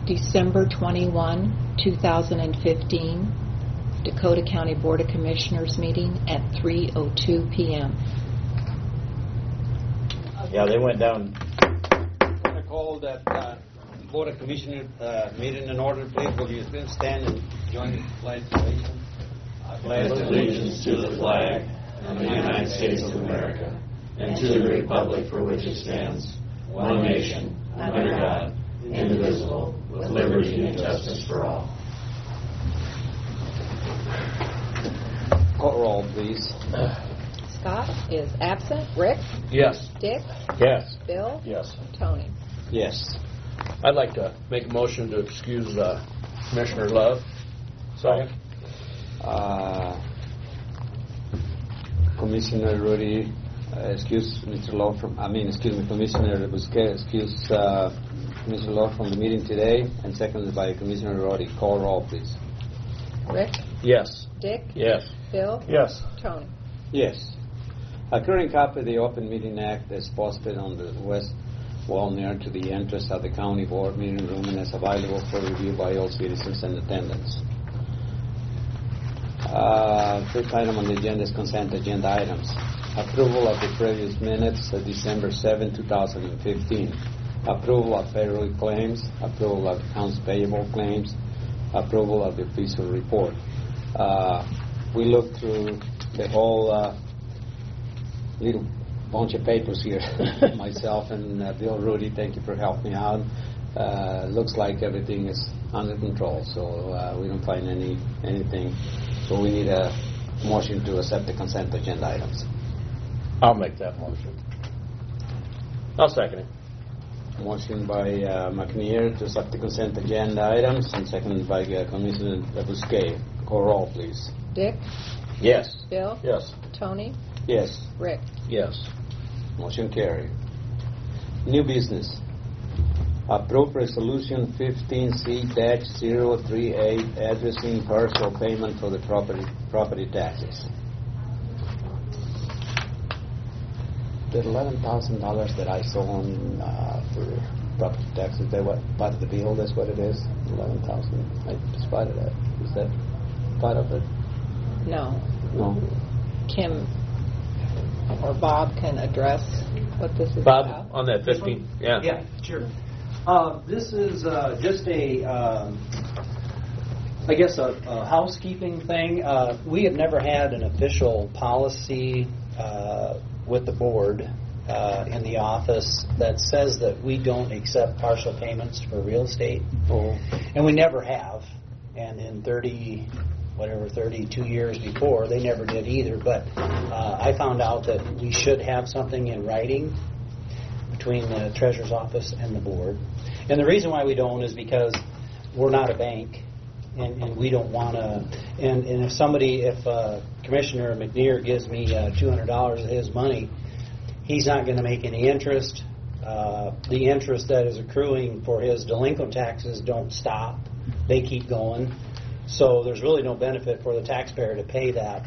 December 21, 2015, Dakota County Board of Commissioners meeting at 3:02 p.m. Yeah, they went down. I'm going to call that Board of Commissioners meeting in order. Please, will you stand and join the pledge of allegiance? I pledge allegiance to the flag of the United States of America and to the republic for which it stands, one nation, under God, indivisible, with liberty and justice for all. Call roll, please. Scott is absent. Rick? Yes. Dick? Yes. Bill? Yes. Tony? Yes. I'd like to make a motion to excuse Commissioner Love. Second. Commissioner Rudy, excuse Mr. Love Commissioner Busquet, excuse Commissioner Love from the meeting today, and seconded by Commissioner Rudy. Call roll, please. Rick? Yes. Dick? Yes. Bill? Yes. Tony? Yes. A current copy of the Open Meeting Act is posted on the west wall near to the entrance of the county board meeting room and is available for review by all citizens in attendance. First item on the agenda is consent agenda items. Approval of the previous minutes of December 7, 2015. Approval of payroll claims. Approval of accounts payable claims. Approval of the official report. We looked through the whole little bunch of papers here, myself and Bill Rudy. Thank you for helping me out. Looks like everything is under control, so we don't find anything. So we need a motion to accept the consent agenda items. I'll make that motion. I'll second it. Motion by McNear to accept the consent agenda items, and seconded by Commissioner Busquet. Call roll, please. Dick? Yes. Bill? Yes. Tony? Yes. Rick? Yes. Motion carried. New business. Approve Resolution 15C-038 addressing partial payment for the property taxes. The $11,000 that I saw on for property taxes, they were part of the bill. That's what it is. $11,000. I spotted that. Is that part of it? No. No. Kim or Bob can address what this is Bob, about. on that 15? Yeah. Yeah, sure. This is just a housekeeping thing. We have never had an official policy with the board in the office that says that we don't accept partial payments for real estate. Oh. And we never have. And in 32 years before, they never did either. But I found out that we should have something in writing between the Treasurer's Office and the board. And the reason why we don't is because we're not a bank, and we don't want to. And if Commissioner McNear gives me $200 of his money, he's not going to make any interest. The interest that is accruing for his delinquent taxes don't stop; they keep going. So there's really no benefit for the taxpayer to pay that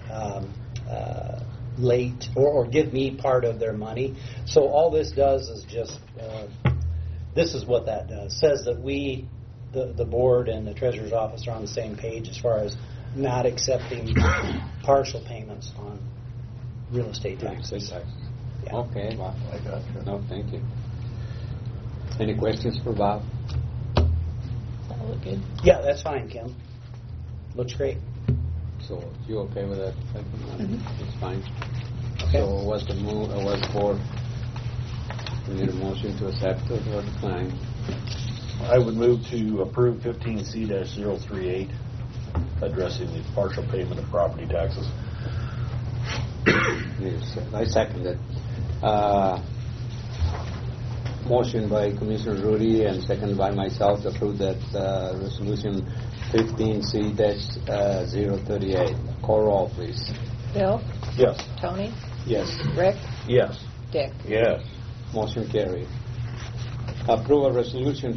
late or give me part of their money. So all this does is just, this is what that does. Says that we, the board and the Treasurer's Office are on the same page as far as not accepting partial payments on real estate taxes. Yeah. Okay, Bob. I got you. No, thank you. Any questions for Bob? That look good? Yeah, that's fine, Kim. Looks great. So you okay with that? Mm-hmm. It's fine. Okay. So what's the move? What's for? We need a motion to accept or decline. I would move to approve 15C-038 addressing the partial payment of property taxes. Yes, I second it. Motion by Commissioner Rudy and second by myself to approve that resolution 15C-038. Call roll, please. Bill? Yes. Tony? Yes. Rick? Yes. Dick? Yes. Motion carried. Approve a resolution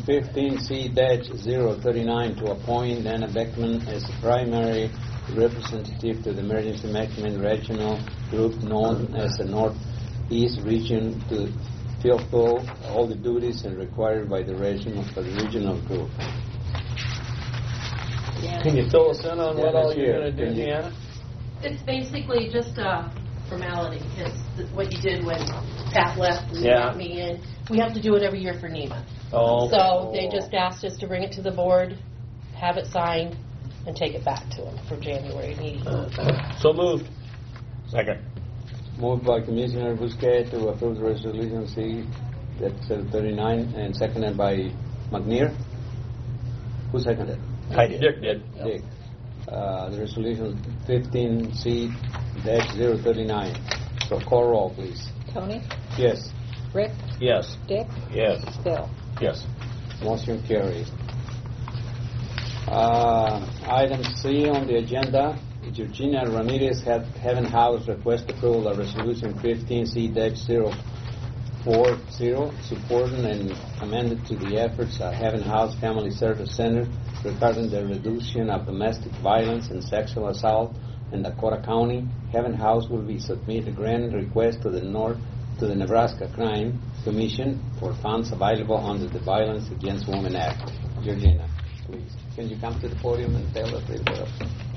15C-039 to appoint Dana Beckman as the primary representative to the Emergency Management Regional Group known as the Northeast Region to fulfill all the duties and required by the regional group. Can you fill us in on what all you're going to do, Yeah. Deanna? It's basically just a formality. It's what you did when Pat left and Yeah. brought me in. We have to do it every year for NEMA. Oh. So they just asked us to bring it to the board, have it signed, and take it back to them for January meeting. So moved. Second. Moved by Commissioner Bousquet to approve the resolution C-39 and seconded by McNear. Who seconded? I did. Dick did. Dick. The resolution 15C-039. So call roll, please. Tony, Yes. Rick, Yes. Dick, Yes. Bill. Yes. Motion carried. Item C on the agenda, Georgina Ramirez Heaven House request approval of resolution 15C-040, supporting and commended to the efforts of Heaven House Family Service Center regarding the reduction of domestic violence and sexual assault in Dakota County. Heaven House will be submit a grant request to the Nebraska Crime Commission for funds available under the Violence Against Women Act. Georgina, please. Can you come to the podium and tell us a little bit of...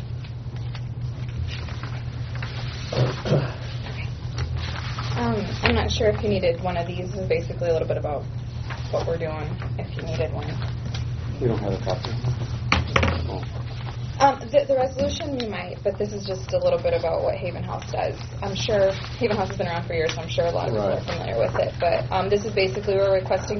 I'm not sure if you needed one of these. This is basically a little bit about what we're doing, if you needed one. You don't have a copy? Oh. The resolution you might, but this is just a little bit about what Haven House does. I'm sure Haven House has been around for years, so I'm sure a lot of people are familiar with it. But this is basically, we're requesting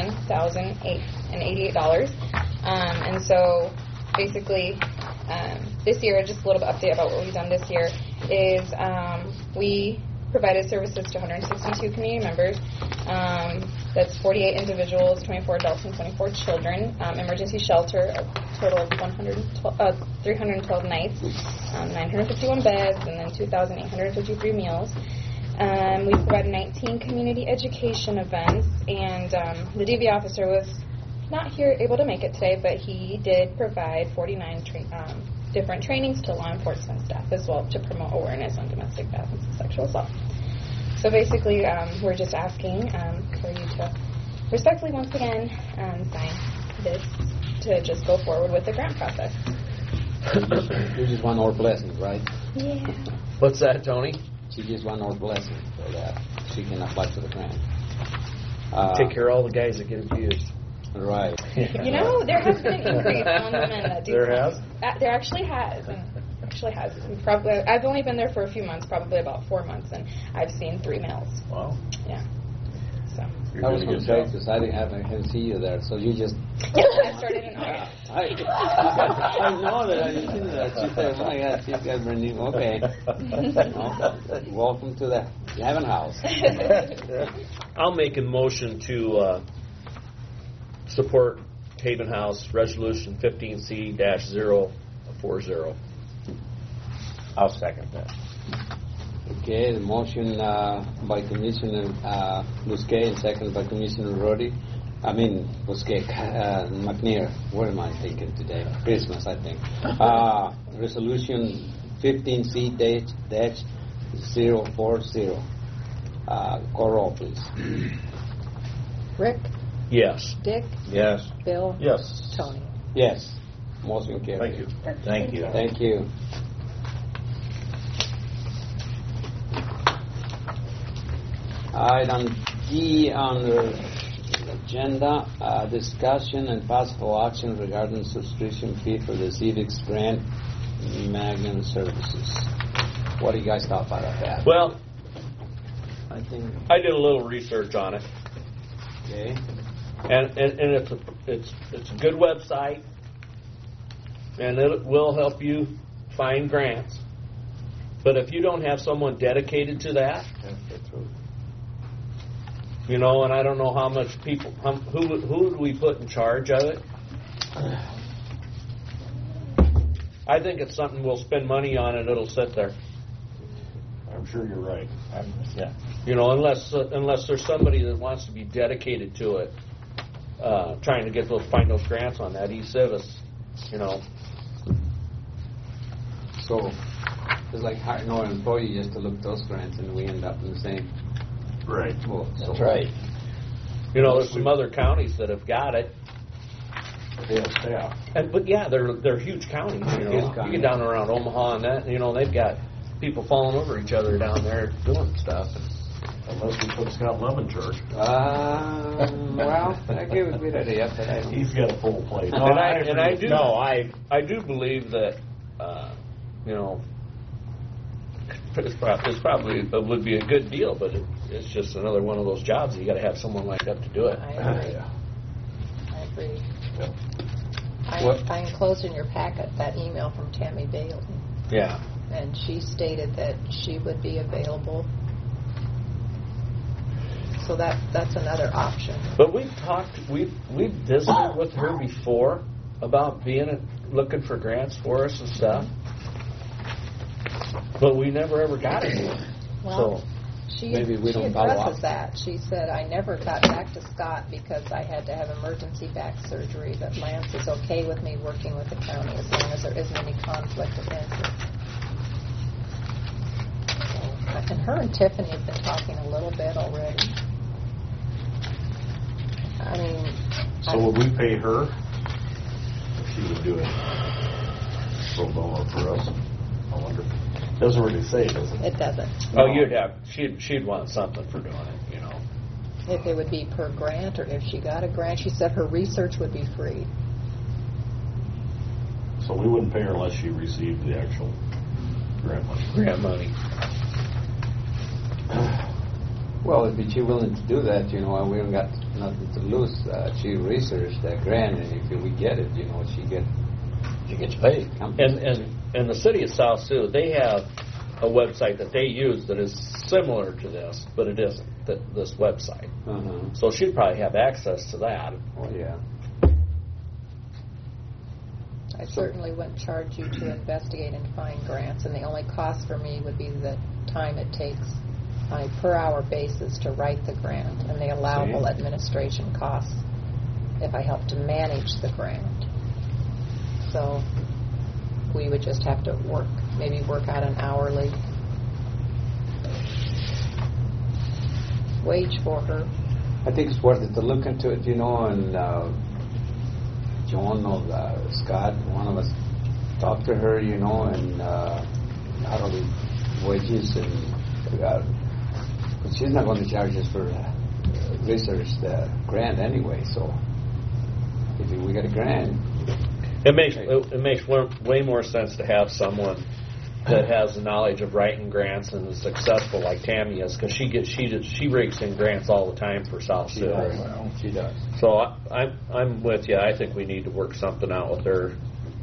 $59,088. And so basically, this year, just a little bit update about what we've done this year, is we provided services to 162 community members. That's 48 individuals, 24 adults, and 24 children. Emergency shelter, a total of 312 nights, 951 beds, and then 2,853 meals. We provided 19 community education events, and the DV officer was not here able to make it today, but he did provide 49 different trainings to law enforcement staff as well to promote awareness on domestic violence and sexual assault. So basically, we're just asking for you to respectfully, once again, sign this to just go forward with the grant process. You just want our blessing, right? Yeah. What's that, Tony? She just want our blessing so that she can apply for the grant. Take care of all the guys that get abused. Right. You know, there has been an increase on the men that do. There has? There actually has. And probably, I've only been there for a few months, probably about 4 months, and I've seen 3 males. Wow. Yeah. So. I was going to say, because I didn't see you there, so you just... I started in August. I know that. I didn't see that. She said, oh my God, she's got brand new. Okay. Welcome to the Heaven House. I'll make a motion to support Haven House Resolution 15C-040. I'll second that. Okay, the motion by Commissioner Bousquet and second by Commissioner McNear. What am I thinking today? Christmas, I think. Resolution 15C-040. Call roll, please. Rick, Yes. Dick, Yes. Bill, Yes. Tony. Yes. Motion carried. Thank you. Thank you. Thank you. Item D on the agenda, discussion and possible action regarding subscription fee for the Civics Grant Magnum Services. What do you guys thought about that? Well, I think. I did a little research on it, Okay. and it's a good website, and it will help you find grants. But if you don't have someone dedicated to that, That's the truth. you know, and I don't know how much people, who do we put in charge of it? I think it's something we'll spend money on and it'll sit there. I'm sure you're right. Yeah. You know, unless there's somebody that wants to be dedicated to it, trying to find those grants on that eCivis, you know. So it's like hiring an employee just to look those grants, and we end up in the same. Right. Well, That's right. You know, there's some other counties that have got it. They have staff. But yeah, they're huge counties. You know, Huge you counties. get down around Omaha and that. You know, they've got people falling over each other down there doing stuff. Unless we put Scott Love in charge. Well, that gave a good idea, but I He's got a full plate. I do believe that you know, it's probably it would be a good deal, but it's just another one of those jobs that you got to have someone lined up to do it. I agree. Yeah. I agree. Yep. I enclosed in your packet that email from Tammy Bailey, Yeah. and she stated that she would be available. So that's another option. But we've visited with her before about looking for grants for us and stuff. But we never ever got it. Well, So she maybe we don't follow addresses up. that. She said, I never got back to Scott because I had to have emergency back surgery, but Lance is okay with me working with the county as long as there isn't any conflict of interest. So, and her and Tiffany have been talking a little bit already. I mean, So would we pay her? If she would do it pro bono for us? I wonder. Doesn't really say, does it? it doesn't. oh, she'd want something for doing it, you know. If it would be per grant or if she got a grant, she said her research would be free. So we wouldn't pay her unless she received the actual grant money. Grant money. Well, if she's willing to do that, you know, we haven't got nothing to lose. She researched that grant, and if we get it, you know, she gets paid. And the city of South Sioux, they have a website that they use that is similar to this, but it isn't this website. Uh-huh. So she'd probably have access to that. Oh yeah. I certainly wouldn't charge you to investigate and find grants, and the only cost for me would be the time it takes on a per-hour basis to write the grant and the allowable administration costs if I help to manage the grant. So we would just have to maybe work out an hourly wage for her. I think it's worth it to look into it, you know, and John or Scott, one of us, talk to her, you know, and hourly wages, and but she's not going to charge us for research the grant anyway. So if we get a grant, It makes way more sense to have someone that has the knowledge of writing grants and is successful like Tammy is, because she rakes in grants all the time for South she Sioux. does. She does. So I'm with you. I think we need to work something out with her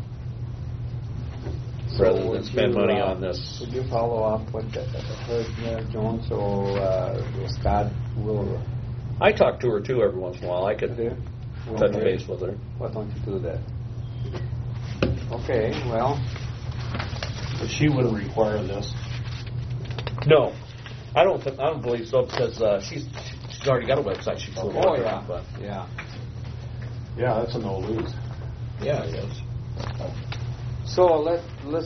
rather than would spend you, money on this. Would you follow up with her, John, so Scott will I talk to her too every once in a while. I could touch base with her. Why don't you do that? Okay, well, But she wouldn't require this. No, I don't believe so, because she's already got a website she's going to oh work yeah, on. But yeah. Yeah, that's a no lose. yeah, it is. So let's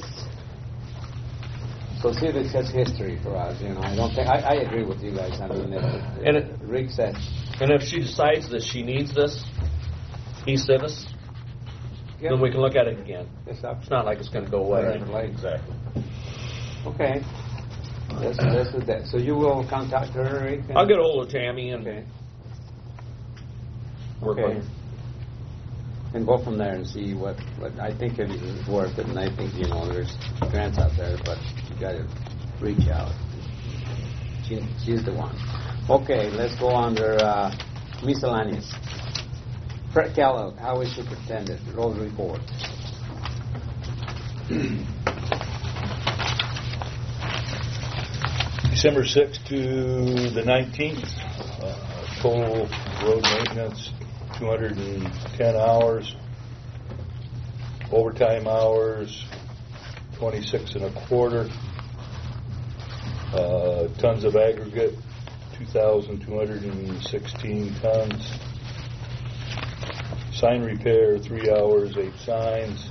see if it has history for us. You know, I don't think I agree with you guys. I mean, Rick said, And if she decides that she needs this e-civis, then we can look at it again. It's up. It's not like it's going to go away. Right. Exactly. Okay. Let's do that. So you will contact her, Rick? I'll get a hold of Tammy and Okay. work Okay. with her. And go from there and see what I think it is worth it. And I think, you know, there's grants out there, but you got to reach out. She's the one. Okay, let's go under miscellaneous. Fred Kellogg, Highway Superintendent, road report. December 6th to the 19th, total road maintenance, 210 hours. Overtime hours, 26 and a quarter. Tons of aggregate, 2,216 tons. Sign repair, 3 hours, 8 signs.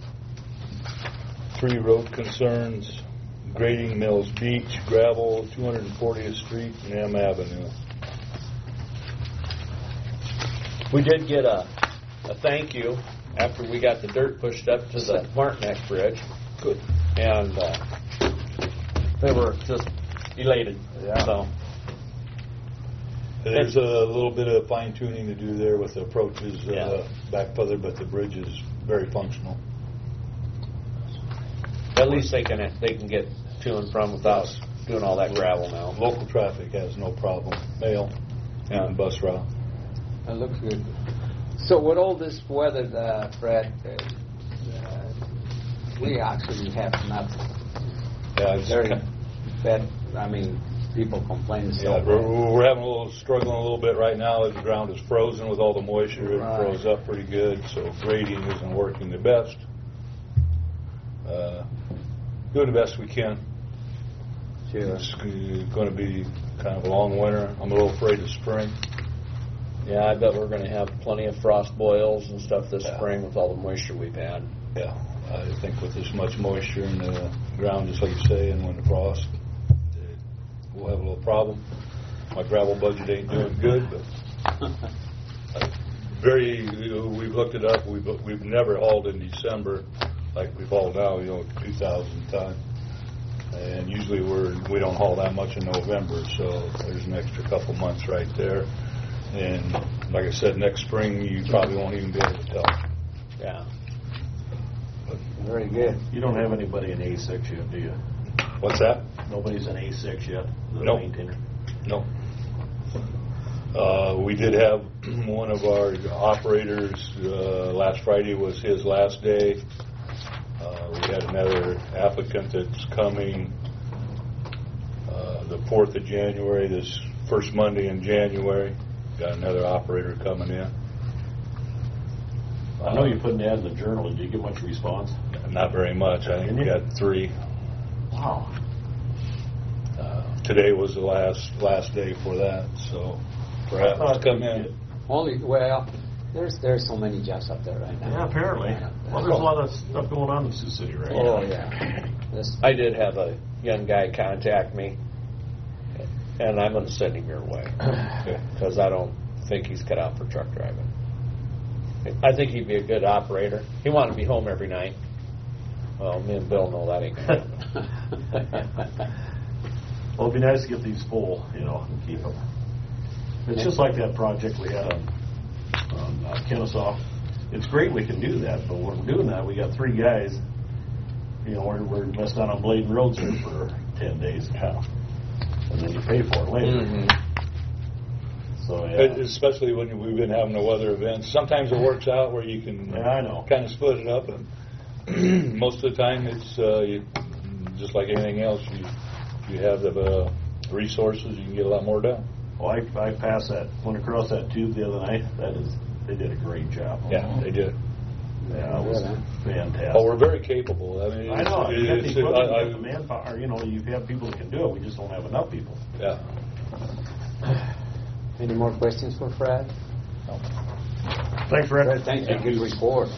3 road concerns. Grading Mills Beach, gravel, 240th Street and M Avenue. We did get a thank you after we got the dirt pushed up to the Martineck Bridge. Good. And they were just elated. Yeah. So There's a little bit of fine tuning to do there with the approaches Yeah. back further, but the bridge is very functional. at least they can get to and from without doing all that gravel now. Local traffic has no problem. Mail and bus route. It looks good. So with all this weather, Fred, we actually have not Yeah, it's very bad. I mean, people complain so Yeah, bad. we're having a little struggling a little bit right now. The ground is frozen with all the moisture. It Right. froze up pretty good, so grading isn't working the best. Doing the best we can. Sure. It's going to be kind of a long winter. I'm a little afraid of spring. Yeah, I bet we're going to have plenty of frost boils and stuff this Yeah. spring with all the moisture we've had. Yeah, I think with this much moisture in the ground, just like you say, and when the frost, we'll have a little problem. My gravel budget ain't doing good, but we've looked it up. We've never hauled in December like we've hauled now, 2,000 ton. And usually we don't haul that much in November, so there's an extra couple months right there. And like I said, next spring you probably won't even be able to tell. Yeah. Very good. You don't have anybody in A6 yet, do you? What's that? Nobody's in A6 yet, the Nope. maintainer. No. We did have one of our operators, last Friday was his last day. We had another applicant that's coming the 4th of January, this first Monday in January. Got another operator coming in. I know you put an ad in the Journal. Did you get much response? Not very much. I think we got 3. Wow. Today was the last day for that, so perhaps come in. There's so many jobs up there right now. Yeah, apparently. Well, there's a lot of stuff going on in Sioux City right now. Oh yeah. I did have a young guy contact me, and I'm going to send him your way because I don't think he's cut out for truck driving. I think he'd be a good operator. He wanted to be home every night. Well, me and Bill know that ain't going to happen. Well, it'd be nice to get these full, and keep them. It's just like that project we had on Kennesaw. It's great we can do that, but when we're doing that, we got 3 guys. We're messed down on Bladen Roads here for 10 days now, and then you pay for it later. Mm-hmm. So yeah. Especially when we've been having the weather events. Sometimes it works out where you can I know. kind of split it up, and most of the time it's just like anything else. You have the resources, you can get a lot more done. Well, I went across that tube the other night. They did a great job. Yeah, they did. Yeah, it was fantastic. Oh, we're very capable. I mean, I know. You got the equipment, you got the I- manpower. You have people that can do it. We just don't have enough people. yeah. Any more questions for Fred? Thanks, Fred. Fred, thank you. Good report.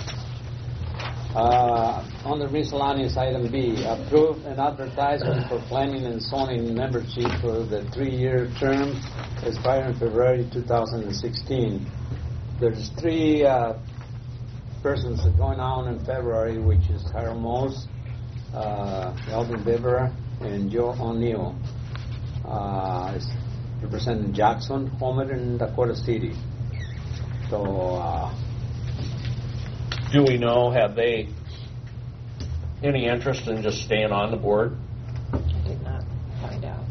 Under miscellaneous item B, approve an advertisement for planning and zoning membership for the 3-year term expiring February 2016. There's 3 persons going on in February, which is Harold Moss, Elvin Bivera, and Joe O'Neill. It's representing Jackson, Homer, and Dakota City. So, Do we know, have they any interest in just staying on the board? I did not find out.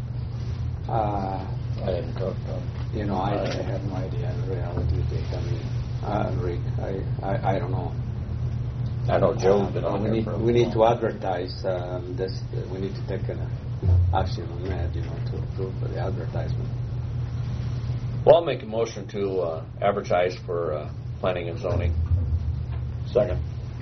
I didn't talk to them. I have no idea in reality. Rick, I don't know. I know Joe's been on we there need for a we need to while. advertise this. We need to take an action on that, to approve for the advertisement. Well, I'll make a motion to advertise for planning and zoning. Second.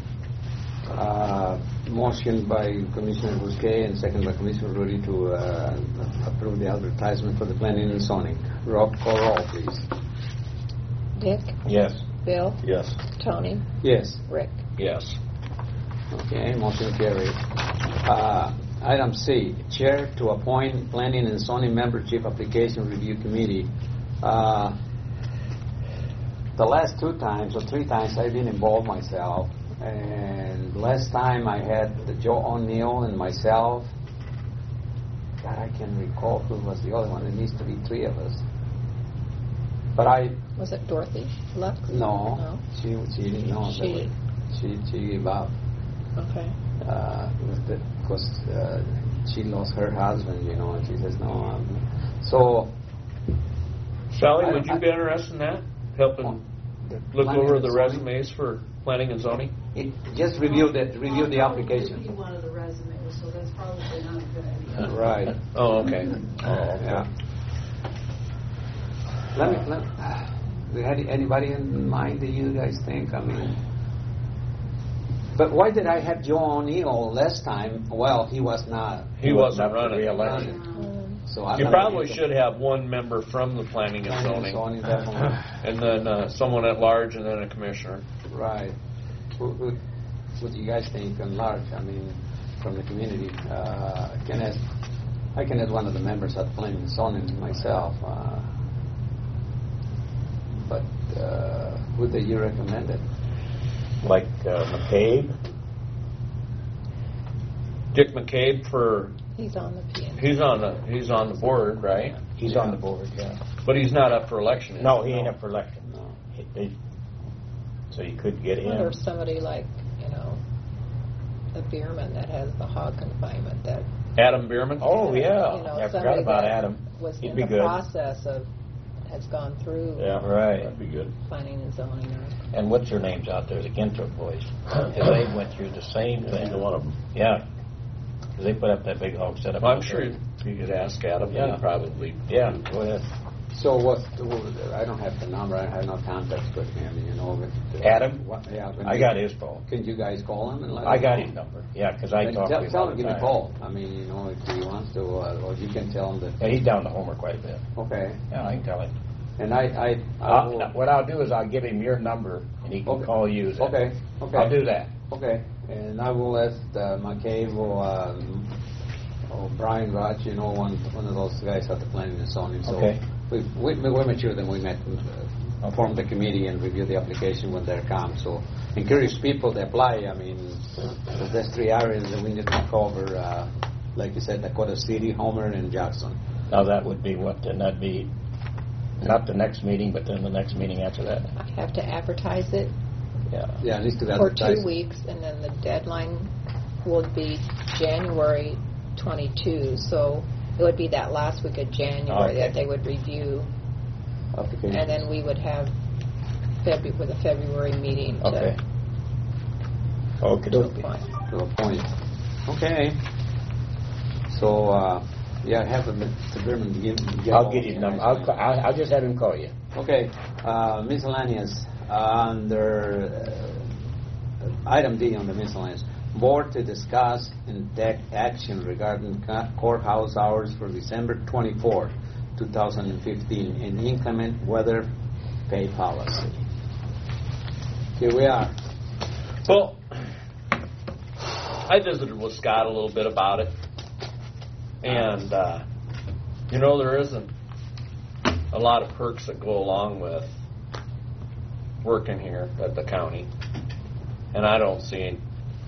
Motion by Commissioner Bousquet and second by Commissioner Rudy to approve the advertisement for the planning and zoning. Roll call roll, please. Dick? Yes. Bill? Yes. Tony? Yes. Rick? Yes. Okay, motion carried. Item C, Chair to appoint Planning and Zoning Membership Application Review Committee. the last 2 times or 3 times I've been involved myself. And last time I had Joe O'Neill and myself. God, I can't recall who was the other one. It needs to be 3 of us. But Was it Dorothy Lux? no. She didn't know. She gave up. Okay. Because she lost her husband, and she says no. So, Sally, would you be interested in that? Helping look Planning over and the zoning? resumes for planning and zoning? Just review the He application. wanted the resume, so that's probably not a good idea. Right. Oh, okay. Yeah. Do you have anybody in mind that you guys think? I mean, but why did I have Joe O'Neill last time? Well, he was not. He wasn't up for running. re-election. So I You don't probably know. should have one member from the planning and zoning, Definitely. and then someone at large, and then a commissioner. Right. What do you guys think in large? I mean, from the community, I can ask one of the members at planning and zoning myself. But who do you recommend it? Like McCabe? Dick McCabe for He's on the PN. he's on the board, right? He's on the board, yeah. But he's not up for election. is No, he ain't up for election. No. So you could get him. Or somebody like, the Bierman that has the hog confinement that, Adam Bierman? Oh, yeah. I forgot somebody about that Adam. was He'd in be the good. process of, has gone through Yeah, right. That'd be good. planning and zoning. And what's their names out there? The Gintrup boys. Because they went through the same thing. Either one of them. Yeah. Because they put up that big hog setup. Well, I'm out sure there. you could ask Adam. Yeah. He'd probably. Yeah, go ahead. So I don't have the number. I have no contact with him. Adam? Yeah. I got his phone. Can you guys call him and let I him got know? his number. Yeah, because I Then talked to him tell all him the give me a time. call. I mean, if he wants to, or you can tell him that. Yeah, he's down to Homer quite a bit. Okay. Yeah, I can tell him. And I will, What I'll do is I'll give him your number, and he can Okay. call you. then. Okay. I'll do that. Okay. And I will ask McCabe or Brian Rotch, one of those guys at the planning and zoning. So Okay. we made sure that we met, form the committee and review the application when they come. So encourage people to apply. I mean, there's 3 areas that we need to cover. Like you said, Dakota City, Homer, and Jackson. Now that would be what? Then that'd be not the next meeting, but then the next meeting after that. I have to advertise it Yeah. Yeah, at least to for advertise. 2 weeks, and then the deadline would be January 22. So it would be that last week of January Okay. that they would review, application. and then we would have with a February meeting Okay. to Okay. apply. To a point. Okay. So, have Mr. Berman give I'll get his number. I'll just have him call you. Okay. Miscellaneous. Under item D on the miscellaneous. Board to discuss and take action regarding courthouse hours for December 24, 2015, and inclement weather pay policy. Here we are. Well, I visited with Scott a little bit about it, and there isn't a lot of perks that go along with working here at the county, and I don't see,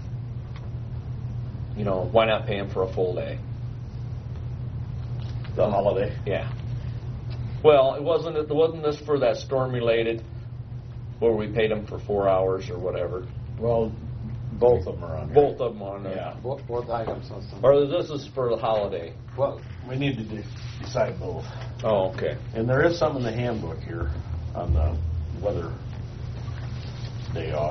why not pay him for a full day? The holiday. Yeah. Well, it wasn't this for that storm related, where we paid him for 4 hours or whatever. Well, both of them are on. Both of them on there. Yeah. Both items also. Or this is for the holiday. Well, we need to decide both. Oh, okay. And there is some in the handbook here on the weather day off.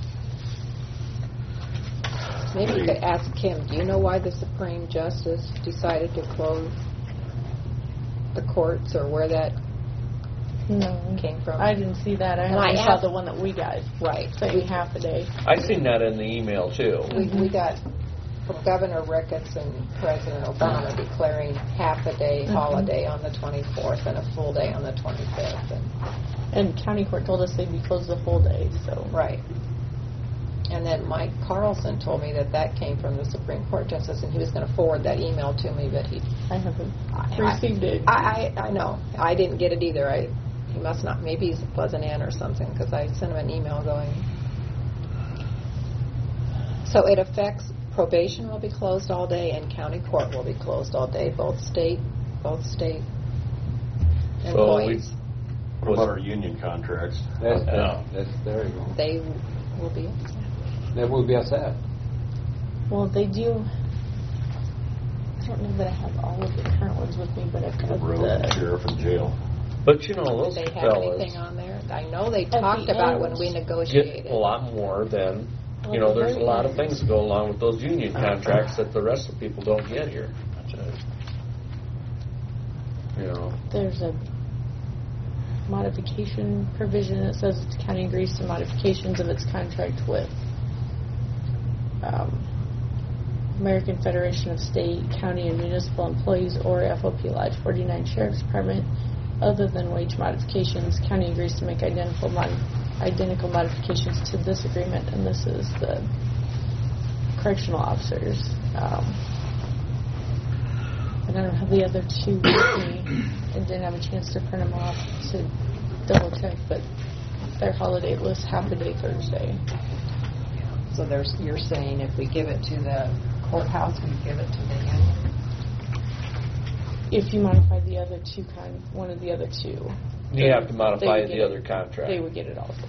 Maybe you could ask Kim, do you know why the Supreme Justice decided to close the courts, or where that No. came from? I didn't see that. I And I only saw asked- the one that we got, Right. saying half a day. I seen that in the email too. We got from Governor Ricketts and President Obama declaring half a day holiday on the 24th and a full day on the 25th. And county court told us they'd be closed the full day, so. Right. And then Mike Carlson told me that came from the Supreme Court justice, and he was going to forward that email to me, but I haven't received it. I know. I didn't get it either. he must not, maybe he wasn't in or something, because I sent him an email going. So it affects, probation will be closed all day and county court will be closed all day, both state employees. What about our union contracts? There you go. They will be upset. They will be upset. Well, they do. I don't know that I have all of the current ones with me, but I've got Road, the sheriff, and jail. But you know, those Did they have fellas anything on there? I know they the talked about it when end, we negotiated. get a lot more than, Well, you know, the there's a very lot of end. things that go along with those union contracts that the rest of the people don't get here. You know, there's a modification provision that says the county agrees to modifications of its contract with American Federation of State, County, and Municipal Employees, or FOP Lodge 49 Sheriff's Department. Other than wage modifications, county agrees to make identical modifications to this agreement, and this is the correctional officers. And I don't have the other two with me. I didn't have a chance to print them off to double check, but their holiday list half a day Thursday. So you're saying if we give it to the courthouse, we give it to the union? If you modify the other two one of the other two, you have to modify would the get other contract. They would get it also.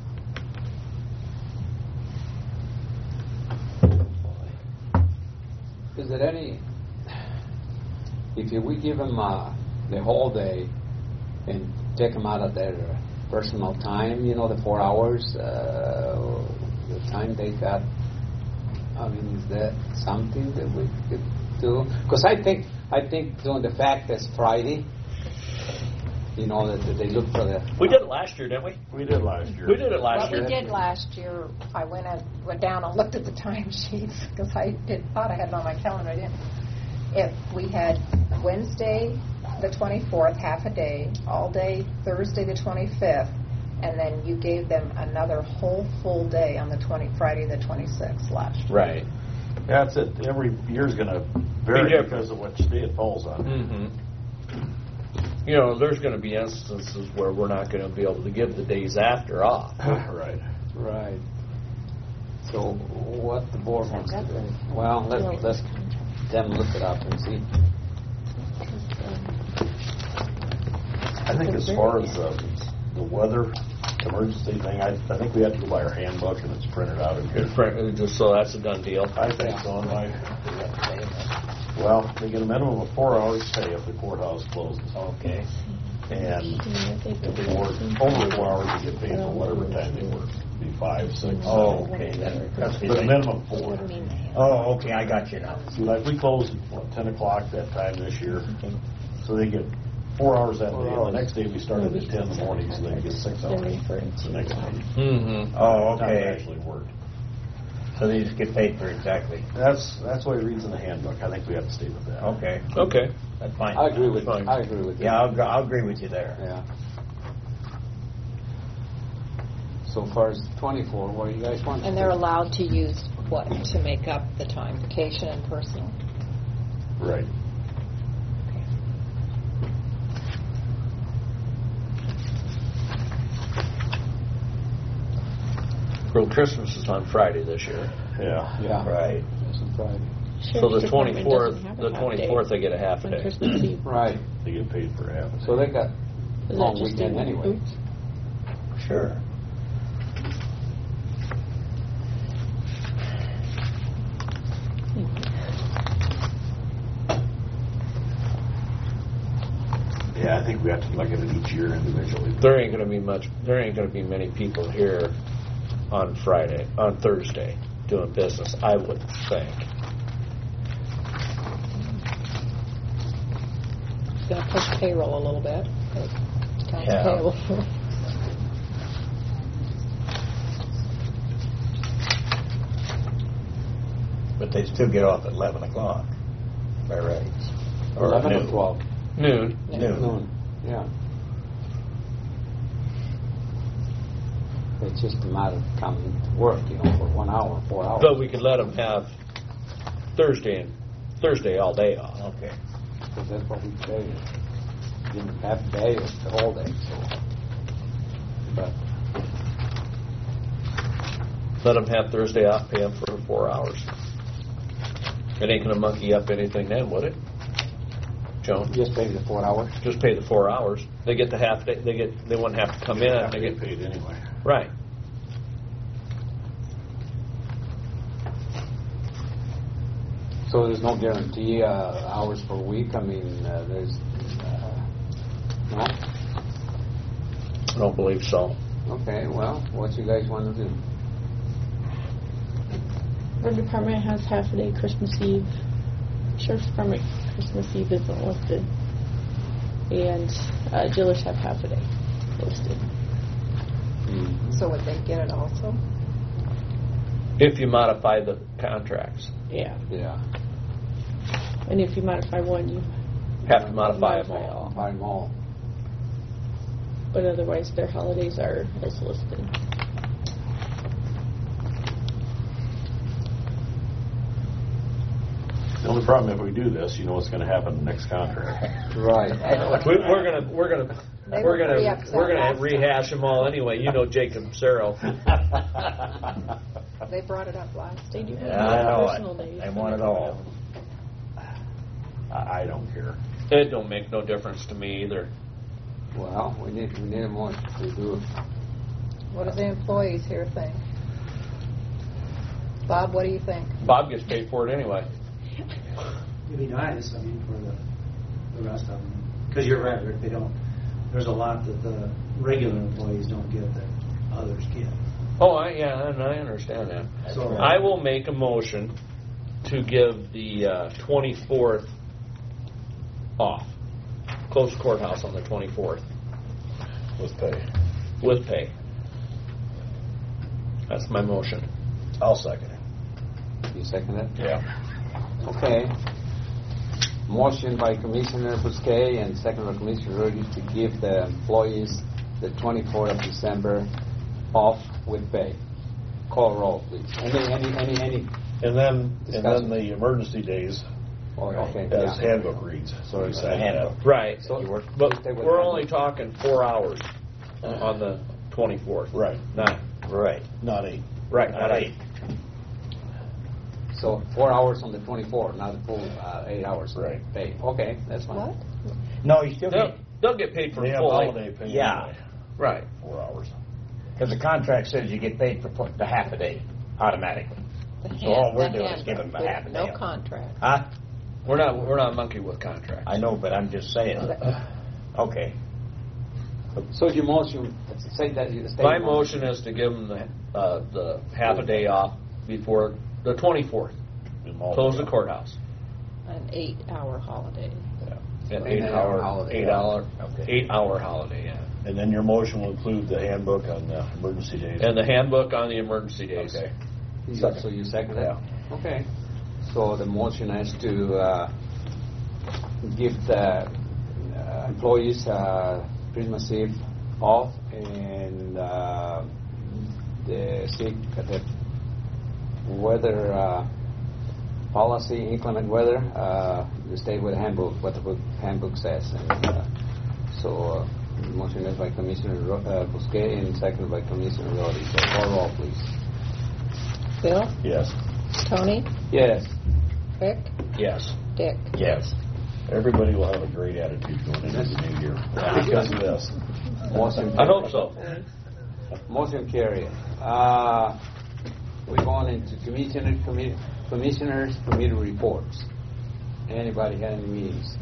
Is there any, if we give them the whole day and take them out of their personal time, you know, the 4 hours, the time they got, I mean, is that something that we could do? Because I think doing the fact that it's Friday, you know, that they look for the... We did it last year, didn't we? We did last year. We did it last What year. we did last year, I went down and looked at the timesheets because I thought I had it on my calendar. I didn't. If we had Wednesday the 24th, half a day, all day Thursday the 25th, and then you gave them another whole full day on the Friday the 26th last year. Right. That's it. Every year's going to vary because of which day it falls on. Mm-hmm. You know, there's going to be instances where we're not going to be able to give the days after off. Right. Right. So what the board wants to do? Well, let's them look it up and see. I think as far as the weather emergency thing, I think we have to go by our handbook and it's printed out and good. Just so that's a done deal. I think so. Well, they get a minimum of 4 hours pay if the courthouse closes. Okay. And if they work over 4 hours, they get paid for whatever time they work. Be 5, 6. Oh, okay. That's But minimum 4. Oh, okay. I got you now. See, like we closed at 10 o'clock that time this year, so they get 4 hours that day. And the next day we started at 10 in the morning, so they get 6 hours the next day. Mm-hmm. Oh, Time okay. actually worked. So they just get paid for exactly. That's what it reads in the handbook. I think we have to stay with that. Okay. Okay. That's fine. I agree with Fine. I agree with you. Yeah, I'll agree with you there. Yeah. So far as 24, what do you guys want? And they're allowed to use what to make up the time? Vacation and personal? Right. Well, Christmas is on Friday this year. Yeah. Yeah. Right. That's on Friday. So the Sheriff's Department doesn't 24th, have a the half day 24th they get a half a on day. Christmas Eve. Right. They get paid for half a day. So they got Is that long just weekend in anyway. oops? Sure. Yeah, I think we have to look at it each year individually. There ain't going to be many people here on Thursday doing business, I would think. It's going to push payroll a little bit. Accounts Yeah. payable. But they still get off at 11 o'clock. By right. 11 or noon. 12? Noon. Noon. Yeah. It's just a matter of coming to work, you know, for 1 hour, 4 hours. But we could let them have Thursday all day off. Okay. Because that's what we pay. didn't have day or the whole day, so. But, Let them have Thursday off, pay them for 4 hours. It ain't gonna monkey up anything then, would it? Joan? just pay the 4 hours? Just pay the 4 hours. They get the half day, they wouldn't have to come in. Have They to get get paid anyway. Right. So there's no guarantee hours per week? I mean, there's, no? I don't believe so. Okay, well, what you guys want to do? Our department has half a day Christmas Eve. Sheriff's Department Christmas Eve isn't listed. And jailers have half a day listed. So would they get it also? If you modify the contracts, Yeah. Yeah. And if you modify one, you have to modify them modify all. all. Buy them all. But otherwise, their holidays are as listed. The only problem if we do this, you know what's going to happen in the next contract. Right. We're gonna They were pretty upset last rehash them all anyway. You know Jacob Cerro. They brought it up last. They do have Yeah, I know personal it. days. I want it all. I don't care. It don't make no difference to me either. Well, we need a motion to do it. What do the employees here think? Bob, what do you think? Bob gets paid for it anyway. It'd be nice, I mean, for the rest of them. Because you're right, Rick, they don't, there's a lot that the regular employees don't get that others get. Oh, I understand that. So I will make a motion to give the 24th off. Close the courthouse on the 24th With pay. with pay. That's my motion. I'll second it. You second it? Yeah. Okay. Motion by Commissioner Bousquet and second by Commissioner Roddy to give the employees the 24th of December off with pay. Call roll, please. Any. And then Discussion. the emergency days, Oh, okay. as Yeah. handbook reads. So it's Say a handbook. Right. So But stay with we're that. only talking 4 hours on the 24th. Right. Not Right. Not 8. right. Not 8. So 4 hours on the 24th, not the full 8 hours. Right. Pay. Okay, that's fine. What? No, you still get, They'll get paid for They have full holiday pay. Yeah. anyway, Right. 4 hours. because the contract says you get paid for the half a day automatically. So all we're doing is giving them a half a day. No contract. Huh? We're not monkey with contracts. I know, but I'm just saying. Okay. So your motion, say that you state My your motion is to give them the half a day off before the 24th. Close the courthouse. An 8-hour holiday. An An 8-hour holiday. 8-hour holiday, yeah. And then your motion will include the handbook on the emergency days. And the handbook on the emergency days. Okay. So you second it? Okay. So the motion is to give the employees Christmas Eve off and the weather policy, inclement weather, you stay with the handbook, what the handbook says. And so the motion is by Commissioner Bousquet and seconded by Commissioner Roddy. So call roll, please. Bill? Yes. Tony? Yes. Rick? Yes. Dick? Yes. Everybody will have a great attitude going into the new year because of this. Motion I hope so. Motion carried. We're going into commissioners' committee reports. Anybody had any meetings?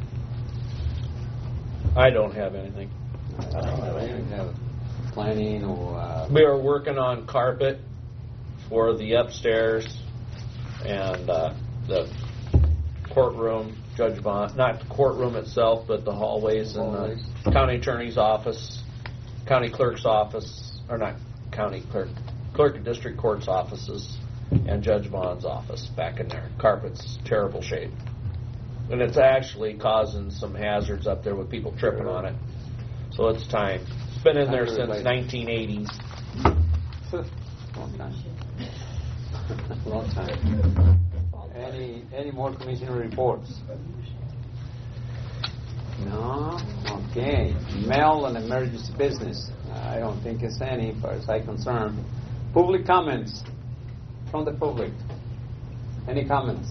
I don't have anything. I don't have planning or... We are working on carpet for the upstairs and the courtroom, Judge Bond, not the courtroom itself, but the hallways and the county attorney's office, county clerk's office, or not county clerk, clerk of district court's offices, and Judge Bond's office back in there. Carpet's terrible shape. And it's actually causing some hazards up there with people tripping on it. So it's time. It's been in there since 1980s. Long time. Long time. Any more commissioner reports? No? Okay. Mail and emergency business. I don't think it's any, as far as I'm concerned. Public comments from the public. Any comments?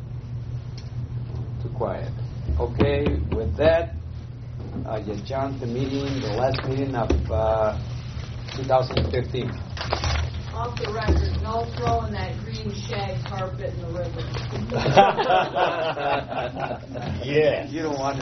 Too quiet. Okay, with that, I adjourn the meeting, the last meeting of 2015. Off the record, no throwing that green shag carpet in the river. Yeah. You don't want